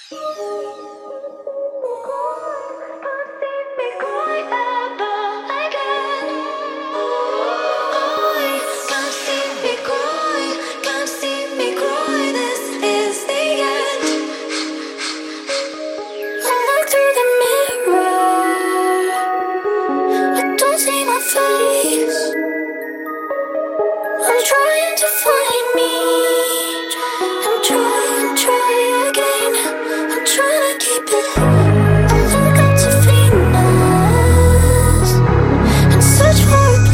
I'm trying to find me. I'm trying, try again. I'm trying to keep it. I look up to Venus and search for a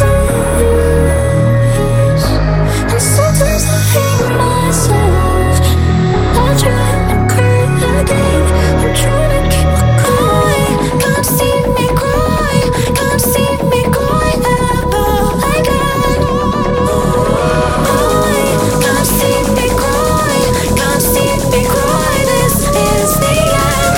place. And sometimes I hate myself. I try and cry again. I'm trying to keep my cry. Can't see me cry. Can't see me cry ever again. Can't see me cry. Can't see me cry. This is the end.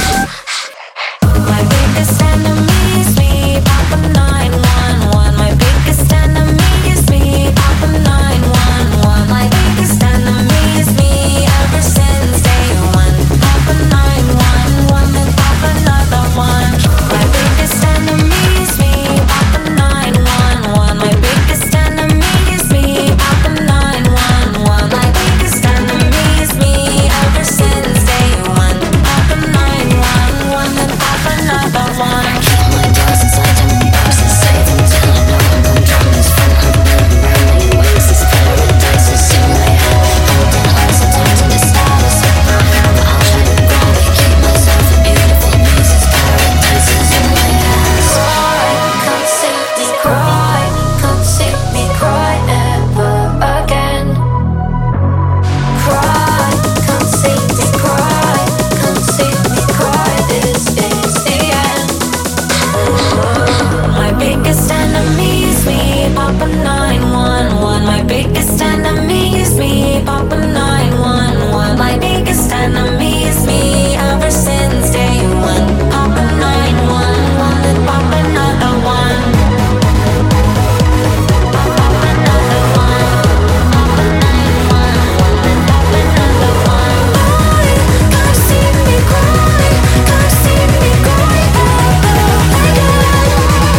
My biggest enemy is me. Papa 911. My biggest enemy is me. Papa 911. My biggest enemy is me. Ever since day one. Papa 911. And Papa another one. My biggest enemy is me. Papa 911. My biggest enemy is me. Papa 911. My biggest enemy is me. Ever since day one. Papa 911. And Papa another one. Kill my dogs inside them in purses. Save them till I'm low and control this fun. I'm living running ways. This paradise is in my head. Holding on so tight to the stars. But I'll try to grab it. Keep myself a beautiful muse. This paradise is in my head. Come see me cry. Come see me cry ever again. Cry. Come see me cry. Come see me cry. This is the end. My biggest enemy is me, Papa 911. My biggest enemy is me, Papa 911. My biggest enemy is me, ever since day one. Papa 911, and Papa another one. Papa another one. Papa 911, and Papa another one. Can't see me cry. Can't see me cry ever again.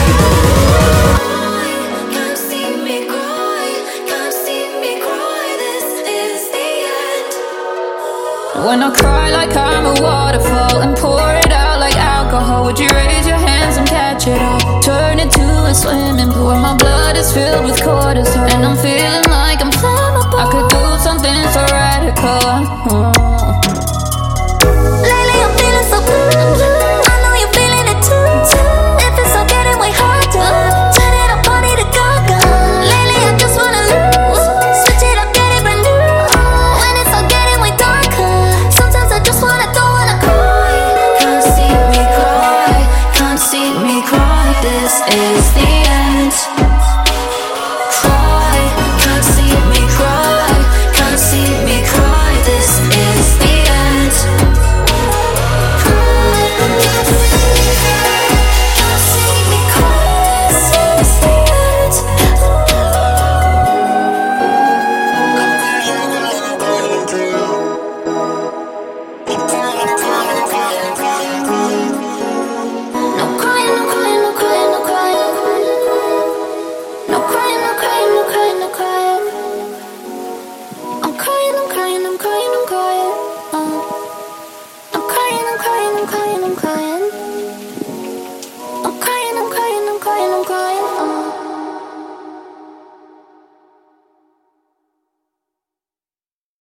Can't see me cry. Can't see me cry. This is the end. When I cry like I'm a waterfall and pour it out like alcohol, would you raise your hands and catch it all? Turn it to a swimming pool where my blood is filled with cortisol, and I'm feeling like I'm flammable. I could do something so radical. Lately I'm feeling so blue. I know you're feeling it too. If it's all getting way harder, turn it up, party to gaga. Lately I just wanna lose. Switch it up, get it brand new. When it's all getting way darker, sometimes I just wanna cry. Can't see me cry. Can't see me cry. This is the end. Cry. Can't see me cry. Can't see me cry. This is the end. Cry. Can't see me cry. This is the end. No crying, no crying, no crying, no crying. No crying, no crying, no crying, no crying. I'm crying, I'm crying, I'm crying, I'm crying. I'm crying, I'm crying, I'm crying, I'm crying.